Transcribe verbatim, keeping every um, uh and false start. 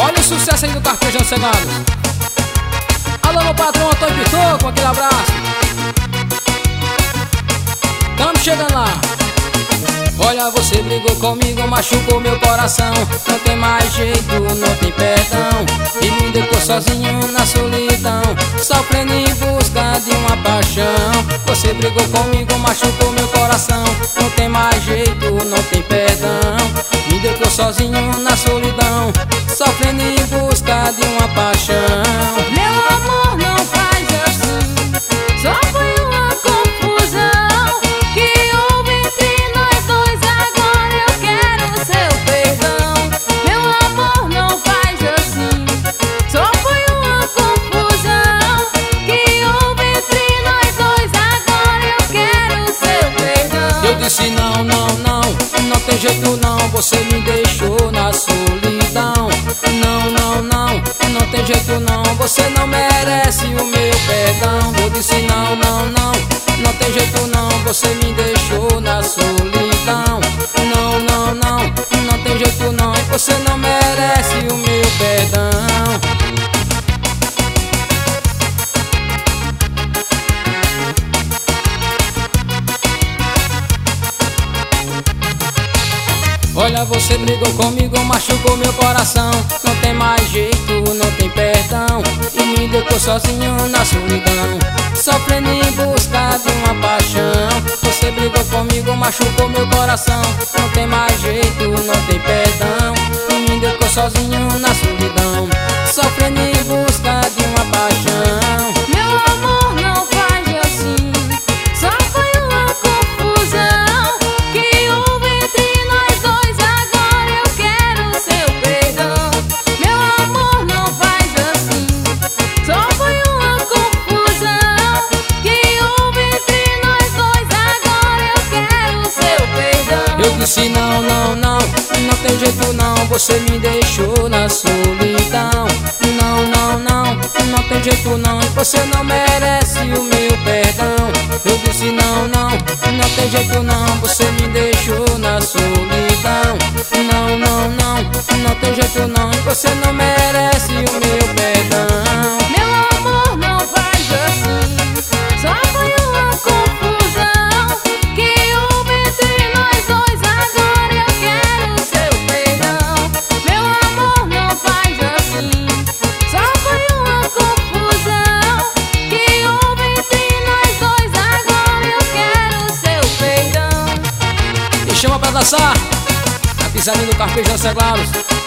Olha o sucesso aí do Carpejão Cegados. Alô, meu patrão Antônio Pitoco, aquele abraço. Tamo chegando lá. Olha, você brigou comigo, machucou meu coração. Não tem mais jeito, não tem perdão. E me deixou sozinho na solidão, sofrendo em busca de uma paixão. Você brigou comigo, machucou meu coração. Não tem mais jeito, não tem perdão. Me deixou sozinho na solidão, sofrendo em busca de uma paixão. Meu amor, não faz assim. Só foi uma confusão que houve entre nós dois. Agora eu quero seu perdão. Meu amor, não faz assim. Só foi uma confusão que houve entre nós dois. Agora eu quero seu perdão. Eu disse não, não, não, não tem jeito não. Você me deixou na solidão. Não, não, não, não tem jeito não. Você não merece o meu perdão. Eu disse não, não, não, não tem jeito não. Você me deixou na solidão. Não, não, não, não tem jeito não. Você não merece o meu perdão. Olha, você brigou comigo, machucou meu coração. Não tem mais jeito, não tem perdão. E me deixou sozinho na solidão, sofrendo em busca de uma paixão. Você brigou comigo, machucou meu coração. Não tem mais jeito, não tem perdão. E me deixou sozinho na solidão, sofrendo em busca de uma paixão. Meu amor, não faz assim. Só foi uma confusão que houve entre nós dois. Agora eu quero seu perdão. Meu amor, não faz assim. Só foi uma confusão que houve entre nós dois. Agora eu quero seu perdão. Eu disse não, não, não, não tem jeito não. Você me deixou na solidão. Não, não, não, não tem jeito não. E você não merece o meu perdão. Eu disse não, não, não tem jeito não. Você me deixou na solidão. Não, não, não, não tem jeito não. E você não merece o meu perdão. Meu amor, não faz assim. Só foi uma confusão que houve entre nós dois. Agora eu quero seu perdão. Meu amor, não faz assim. Só foi uma confusão que houve entre nós dois. Agora eu quero seu perdão. Me chama pra dançar a pisadinha do Carpejão Cegados.